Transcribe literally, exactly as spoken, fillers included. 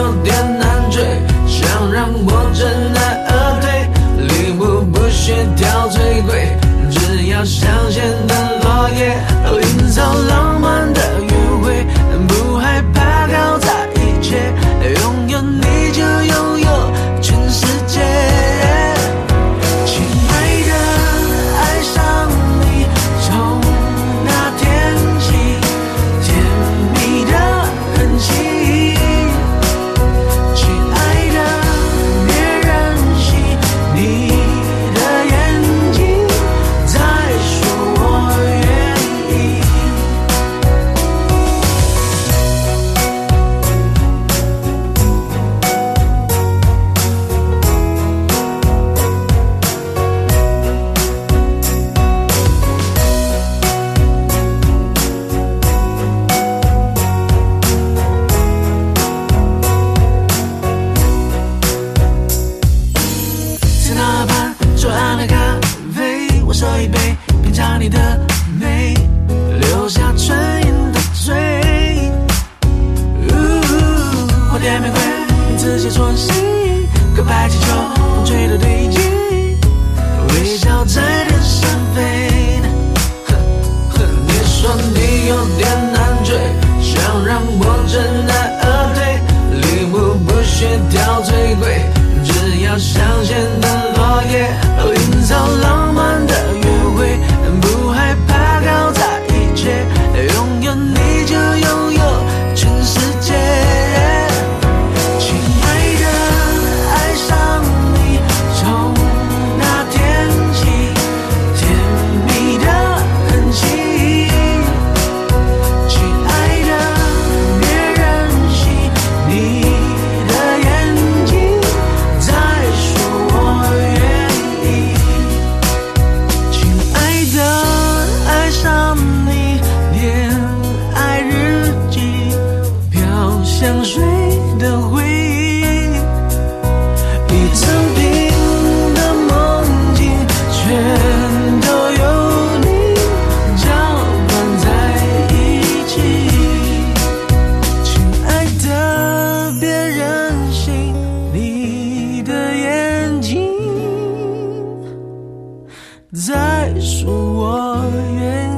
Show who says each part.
Speaker 1: 有点难追，想让我真爱而退，礼物不需挑最贵，只要香榭的落叶，营造浪漫的约会，不害怕搞砸一切，拥有你就拥有全世界。亲爱的，爱上你从那天起，甜蜜的痕迹。亲爱的，别任性，你的眼睛在说我愿意。在那盘左岸的咖啡，我手一杯，品尝你的美，留下唇印的嘴。花店玫瑰，你自己戳心，告白气球，风吹的对劲，微笑在天上飞。呵呵，你说你有点难追，想让我真爱而退，礼物不需挑最贵，只要香榭的落叶，营造浪漫的约会，不害怕搞砸一切，拥有你就拥有全世界。亲爱的，爱上你从那天起，甜蜜的痕迹。亲爱的，别任性，你的眼睛在说我愿意。亲爱的，爱上你，恋爱日记，飘香水的回忆，一层冰的梦境，全都有你搅拌在一起。亲爱的，别任性，你的眼睛在说我愿